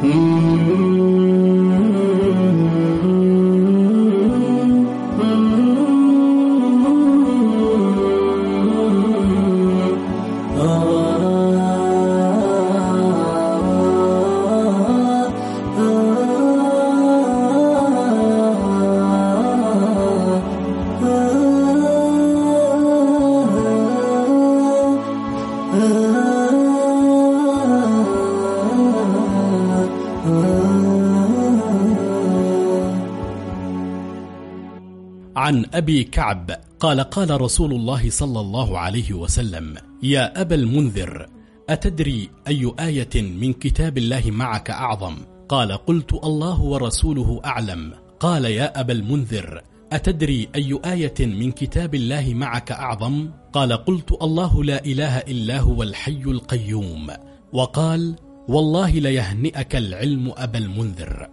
عن أبي كعب قال قال رسول الله صلى الله عليه وسلم: يا أبا المنذر، أتدري أي آية من كتاب الله معك أعظم؟ قال: قلت: الله ورسوله أعلم. قال: يا أبا المنذر، أتدري أي آية من كتاب الله معك أعظم؟ قال: قلت: الله لا إله إلا هو الحي القيوم. وقال: والله ليهنئك العلم أبا المنذر.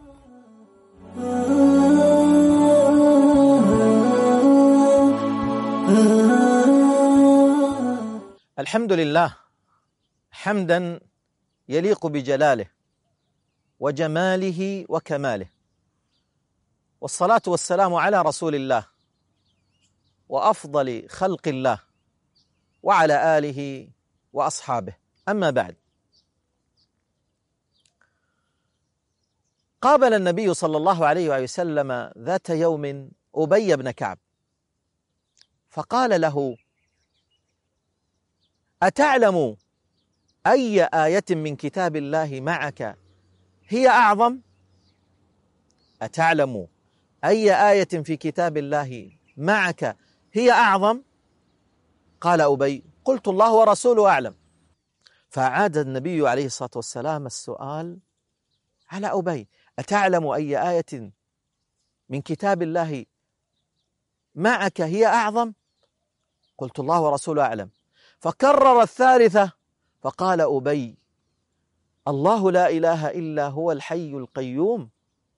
الحمد لله حمدا يليق بجلاله وجماله وكماله، والصلاة والسلام على رسول الله وأفضل خلق الله وعلى آله وأصحابه. أما بعد، قابل النبي صلى الله عليه وسلم ذات يوم أبي بن كعب فقال له: أتعلم أي آية من كتاب الله معك هي أعظم؟ أتعلم أي آية في كتاب الله معك هي أعظم؟ قال أبي: قلت: الله ورسوله أعلم. فأعاد النبي عليه الصلاة والسلام السؤال على أبي: أتعلم أي آية من كتاب الله معك هي أعظم؟ قلت: الله ورسوله أعلم. فكرر الثالثة فقال أبي: الله لا إله إلا هو الحي القيوم.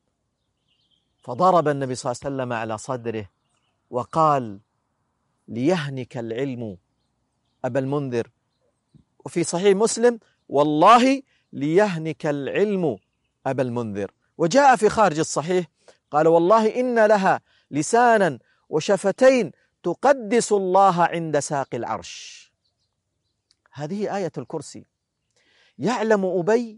فضرب النبي صلى الله عليه وسلم على صدره وقال: ليهنك العلم أبا المنذر. وفي صحيح مسلم: والله ليهنك العلم أبا المنذر. وجاء في خارج الصحيح قال: والله إن لها لسانا وشفتين تقدس الله عند ساق العرش. هذه آية الكرسي، يعلم أبي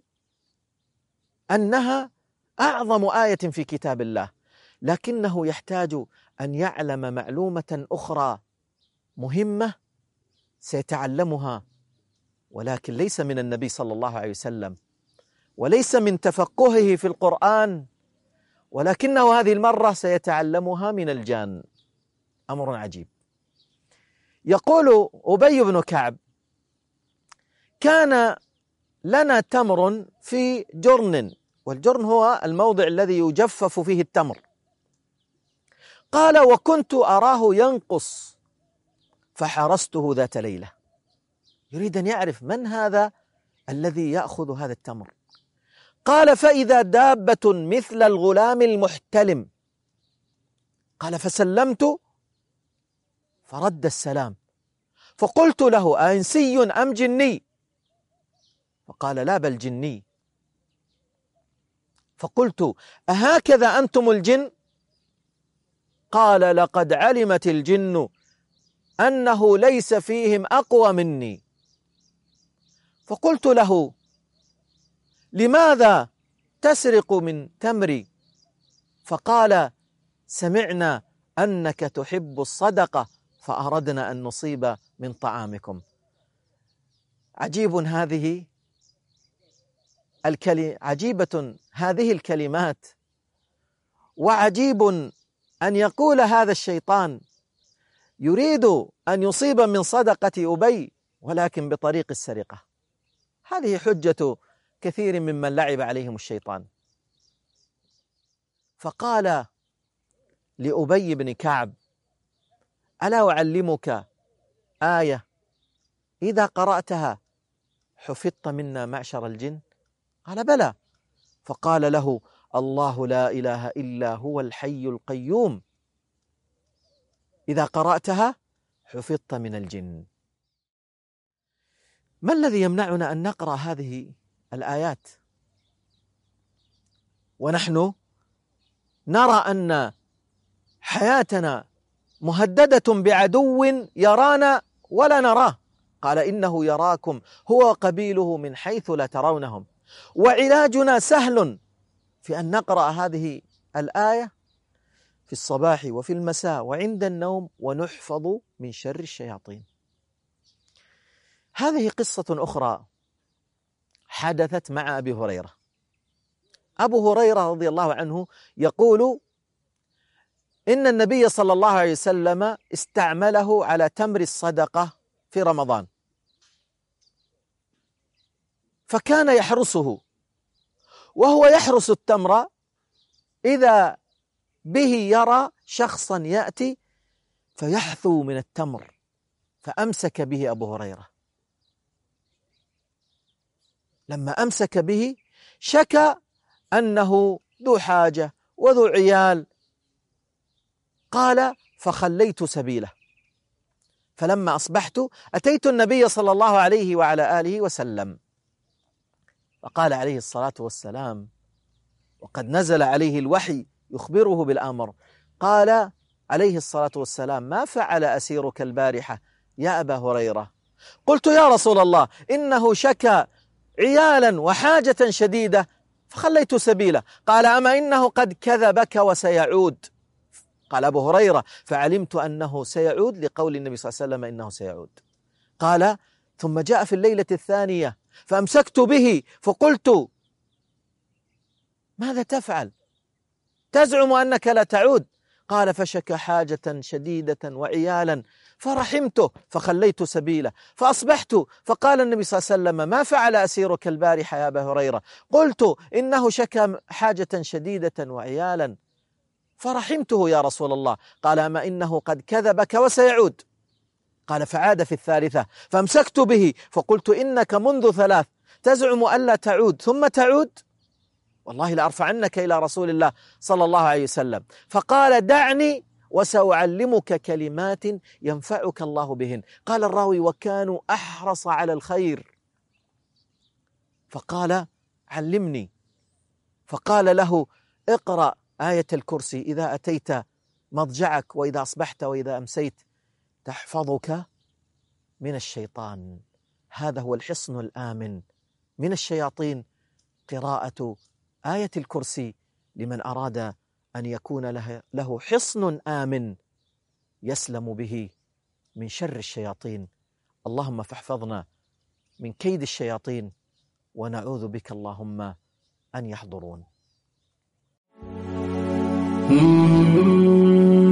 أنها أعظم آية في كتاب الله، لكنه يحتاج أن يعلم معلومة أخرى مهمة سيتعلمها، ولكن ليس من النبي صلى الله عليه وسلم وليس من تفقهه في القرآن، ولكنه هذه المرة سيتعلمها من الجان. أمر عجيب. يقول أبي بن كعب: كان لنا تمر في جرن، والجرن هو الموضع الذي يجفف فيه التمر. قال: وكنت أراه ينقص فحرسته ذات ليلة. يريد أن يعرف من هذا الذي يأخذ هذا التمر. قال: فإذا دابة مثل الغلام المحتلم. قال: فسلمت فرد السلام، فقلت له: أإنسي أم جني؟ فقال: لا بل جني. فقلت: أهكذا أنتم الجن؟ قال: لقد علمت الجن أنه ليس فيهم أقوى مني. فقلت له: لماذا تسرق من تمري؟ فقال: سمعنا أنك تحب الصدقة فأردنا أن نصيب من طعامكم. عجيبة هذه الكلمات، وعجيب أن يقول هذا الشيطان يريد أن يصيب من صدقة أبي ولكن بطريق السرقة. هذه حجة كثير ممن لعب عليهم الشيطان. فقال لأبي بن كعب: ألا أعلمك آية إذا قرأتها حفظت منا معشر الجن؟ قال: بلى. فقال له: الله لا إله إلا هو الحي القيوم، إذا قرأتها حفظت من الجن. ما الذي يمنعنا أن نقرأ هذه الآيات؟ ونحن نرى أن حياتنا مهددة بعدو يرانا ولا نراه. قال إنه يراكم هو وقبيله من حيث لا ترونهم. وعلاجنا سهل في أن نقرأ هذه الآية في الصباح وفي المساء وعند النوم ونحفظ من شر الشياطين. هذه قصة أخرى حدثت مع أبي هريرة. أبو هريرة رضي الله عنه يقول إن النبي صلى الله عليه وسلم استعمله على تمر الصدقة في رمضان، فكان يحرسه، وهو يحرس التمر إذا به يرى شخصا يأتي فيحثو من التمر، فأمسك به أبو هريرة. لما أمسك به شكى أنه ذو حاجة وذو عيال، قال فخليت سبيله. فلما أصبحت أتيت النبي صلى الله عليه وعلى آله وسلم، فقال عليه الصلاة والسلام وقد نزل عليه الوحي يخبره بالأمر، قال عليه الصلاة والسلام ما فعل أسيرك البارحة يا أبا هريرة؟ قلت يا رسول الله إنه شكى عيالا وحاجة شديدة فخليت سبيله. قال أما إنه قد كذبك وسيعود. قال أبو هريرة فعلمت أنه سيعود لقول النبي صلى الله عليه وسلم إنه سيعود. قال ثم جاء في الليلة الثانية فأمسكت به فقلت ماذا تفعل؟ تزعم أنك لا تعود. قال فشك حاجة شديدة وعيالا فرحمته فخليت سبيله. فأصبحت فقال النبي صلى الله عليه وسلم ما فعل أسيرك البارحة يا أبا هريرة؟ قلت إنه شك حاجة شديدة وعيالا فرحمته يا رسول الله. قال أما إنه قد كذبك وسيعود. قال فعاد في الثالثة فامسكت به فقلت إنك منذ 3 تزعم ألا تعود ثم تعود، والله لأرفعنك إلى رسول الله صلى الله عليه وسلم. فقال دعني وسأعلمك كلمات ينفعك الله بهن. قال الراوي وكانوا أحرص على الخير، فقال علمني. فقال له اقرأ آية الكرسي إذا أتيت مضجعك وإذا أصبحت وإذا أمسيت تحفظك من الشيطان. هذا هو الحصن الآمن من الشياطين، قراءة آية الكرسي لمن أراد أن يكون له حصن آمن يسلم به من شر الشياطين. اللهم فاحفظنا من كيد الشياطين ونعوذ بك اللهم أن يحضرون.